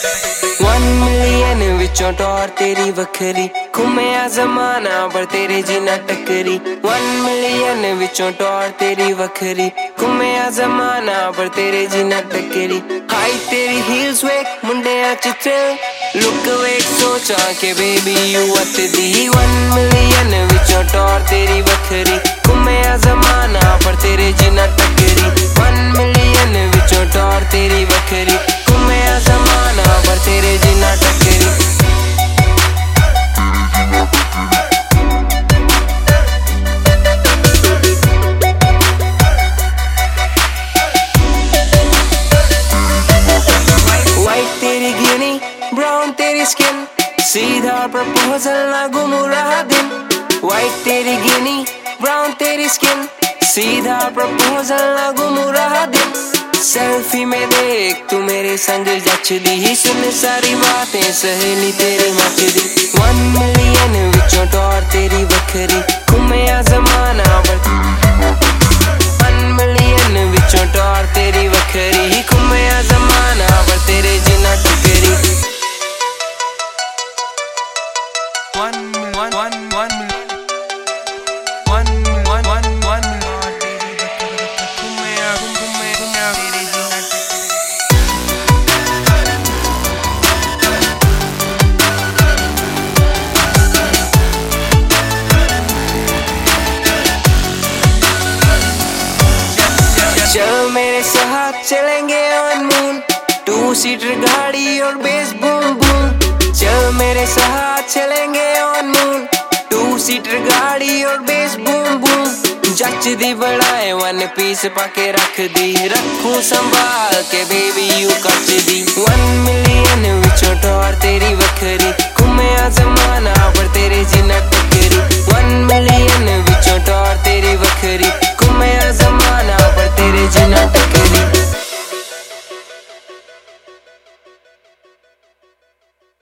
1 million विचों टौर तेरी वखरी, घुमया जमाना पर तेरे जिना टकरी। 1 मिलियन विचों टौर तेरी वखरी, घुमया जमाना पर तेरे जिना टकरी। हाई तेरी हील्स वेख मुंडिया च थ्रिल, लुक वेख सोचा के बेबी यू अत दी। 1 मिलियन विचों टौर तेरी वखरी, घुमया जमाना पर तेरे जिना टकरी। 1 मिलियन विचों टौर तेरी वखरी, घुमया जमाना पर तेरे जिना टकरी। वाइट तेरी गिनी, ब्राउन तेरी स्किन, सीधा प्रपोजल ना गुमू रहा दिन। वाइट तेरी गिनी, ब्राउन तेरी स्किन, सीधा प्रपोजल ना गुमू रहा दिन। सेल्फी में देख तू मेरे संग जचदी ही, सुन सारी बातें सहेली तेरी मचदी। 1 मिलियन विचों टौर तेरी वखरी, घुमया जमाना पर 1 मिलियन विचों टौर तेरी वखरी, घुमया जमाना पर तेरे जिना टकरी। चल मेरे साथ चलेंगे ऑन मून, 2 सीटर गाड़ी और बेस बूम बूम। चल मेरे साथ चलेंगे ऑन मून, 2 सीटर गाड़ी और बेस बूम बूम। जच दी बढ़ाए 1 पीस पाके रख दी, रखूं संभाल के बेबी यू कच दी। 1 मिलियन विचों